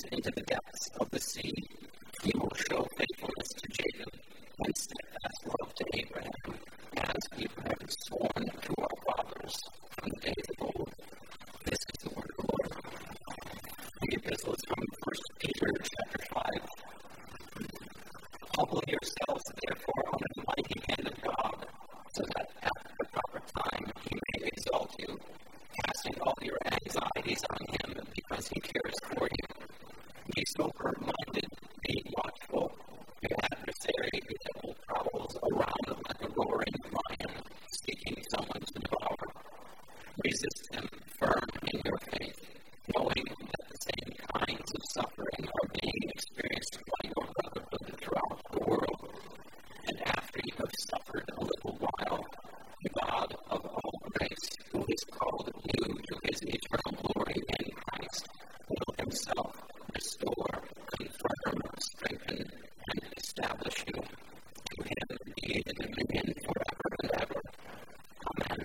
into the depths of the sea. He will show faithfulness to Jacob and steadfast love to Abraham, as Abraham had sworn to our fathers from the days of old. This is the word of the Lord. The epistle is from 1 Peter chapter 5. Humble yourselves, therefore, under the mighty hand of God, so that at the proper time he may exalt you, casting all your anxieties on him, because he cares for you. Be sober-minded, be watchful. Your adversary, the devil, prowls around like a roaring lion, seeking someone to devour. Resist him firm in your faith, knowing that the same kinds of suffering are being experienced by your brotherhood throughout the world. And after you have suffered a little while, the God of all grace, who has called you to his eternal glory in Christ, will himself restore, confirm, strengthen, and establish you. To him be the dominion forever and ever. Amen.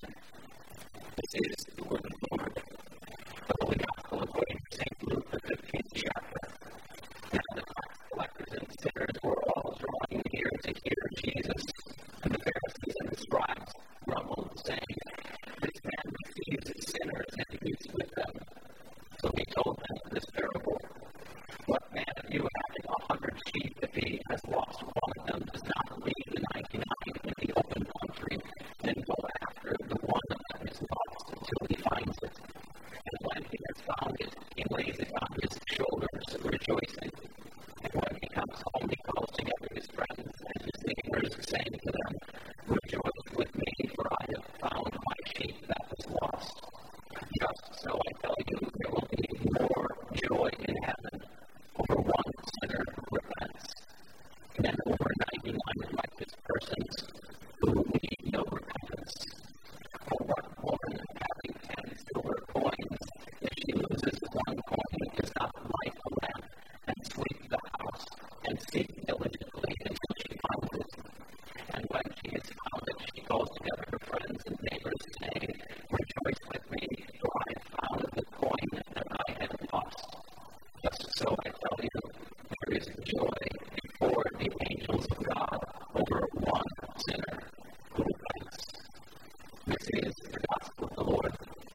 This is the word of the Lord. The Holy Gospel according to St. Luke, the 15th chapter. Now the tax collectors and sinners were all drawing near to hear Jesus, and the Pharisees and the scribes grumbled, saying, "This man receives sinners and eats with them." So he told them this parable. What man of you having 100 sheep, if he has lost one of them, does not leave the 99 in the open country and go after the one that is lost until he finds it? And when he has found it, he lays it on his shoulders, rejoicing. And when he comes home, he calls together his friends and his neighbors, saying to them, "Rejoice with me, for I have found my sheep that was lost." Just so I tell you, there will be more joy in heaven over one sinner who repents than over 99 righteous persons who need no repentance. For what woman having 10 silver coins, if she loses one coin, does not light a lamp and sweep the house and seek diligently until she finds it? And when she has found it, she calls together her friends and neighbors, saying, "Rejoice with me, for I have found the coin that I had lost." Just so I tell you, there is joy before the angels of God over one sinner who repents. This is